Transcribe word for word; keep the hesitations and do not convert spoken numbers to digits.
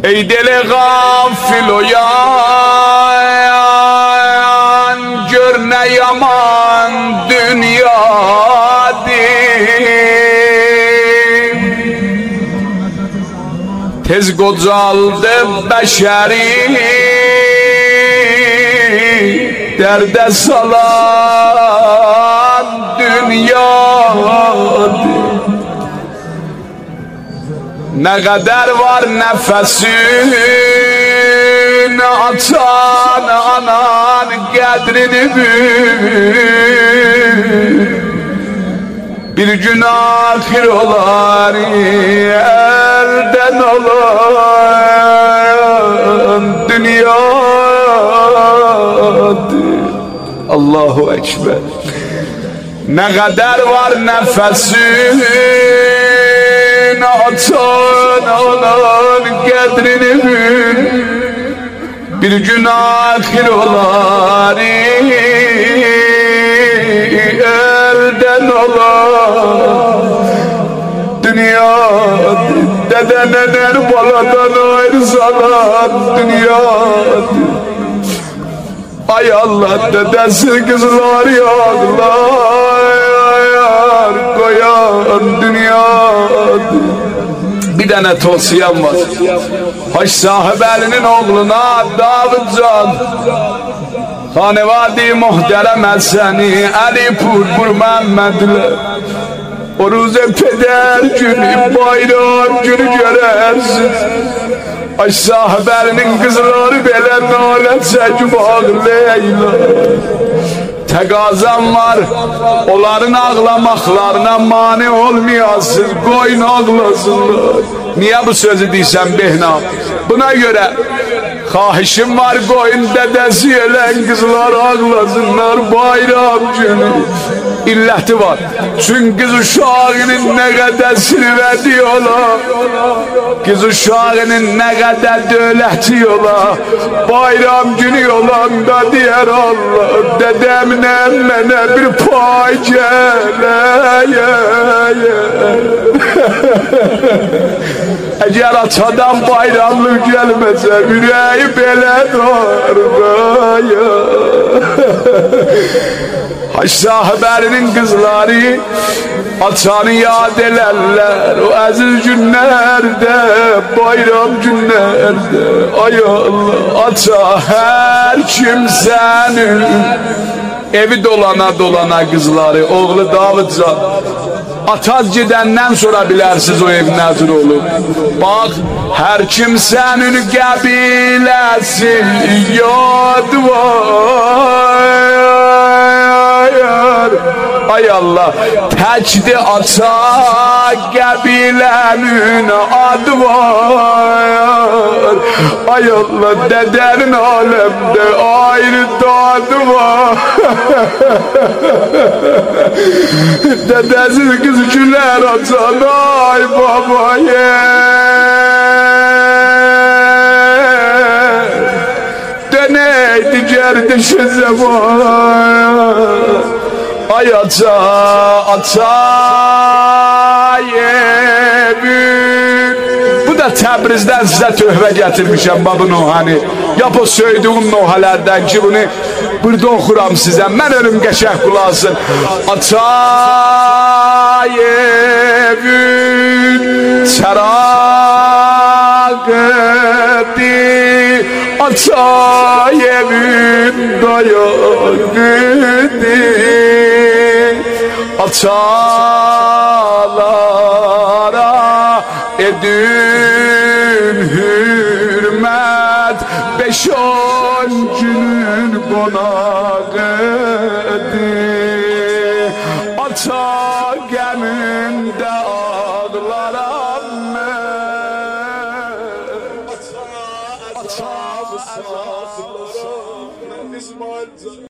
ey deli gafil uyan, gör ne yaman dünyadır. Tez qocaldı beşeri, derde salan dünyadır. Ne kadar var nefesin atan anan kadrini bil. Bir gün ahir olar elden olan dünyadır. Allahu Ekber. Ne kadar var nefesin atan anan kadrini bil. Bir gün ahir olar elden olan dünyadır. Dede neler baladan ayrısalar dünyadır. Ay Allah, dedesi kızlar yağlar koyan dünyadır. Bir tane tavsiyem var. Haç Sahibeli'nin oğluna Davudcan, Hanevadi muhterem Eseni Ali Pur Mehmet'le o ruze peder günü bayram günü görersin. Haç Sahibeli'nin kızları belen nalet secbağ Leyla. Tegazem var, onların ağlamaklarına mani olmayasın, koyun ağlasınlar. Niye bu sözü diysem Behnam? Buna göre kahişim var, koyun dedesi yelen kızlar ağlasınlar bayram günü. İlleti var, çünkü kız uşağının ne kadar sirvediyorlar, kız uşağının ne kadar dövletiyorlar. Bayram günü olanda diğer Allah, dedemle emmene bir pay gele. Eğer atadan bayramlık gelmese yüreği bele dargaya. Haç Sahibeli'nin kızları atanı yad ederler o aziz günlerde, bayram günlerde. Ay Allah, ata her kimsenin evi dolana dolana kızları, oğlu Davudcan. Ataz gidenden sonra bilersiz o ev nezir olur. Bak, her kimsenin kabilesi yad var. Ay Allah, tecdi ata kabilenin adı var. Ay Allah, dedenin alemde ayrı tadı var. Dedesiz kız güler atan ay babaya. Döneydi gerdişi zaman. Ay ata, ata yemin. Bu da Təbrizdən size töhve getirmişim babı Nuhani. Yap o söylediğim Nuhalerden ki bunu burada okuram size. Ben ölüm geçek kulasın. Ata yemin çaragıdi, ata yemin dayagıdi. Atalara edin hürmet, beş on günün konağı. Ata